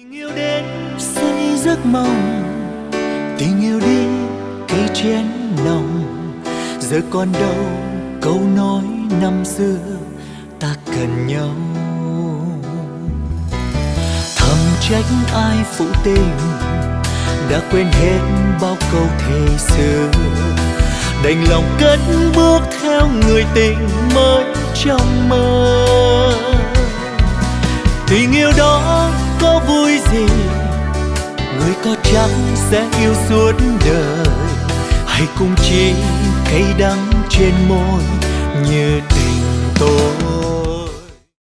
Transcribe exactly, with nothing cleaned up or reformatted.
Tình yêu đến say giấc mộng, tình yêu đi cây chén nồng. Giờ còn đâu câu nói năm xưa ta cần nhau. Thầm trách ai phụ tình, đã quên hết bao câu thề xưa. Đành lòng cất bước theo người tình mới trong mơ. Tình yêu đó có vui gì, người có chắc sẽ yêu suốt đời, hay cũng chỉ cay đắng trên môi như tình tôi.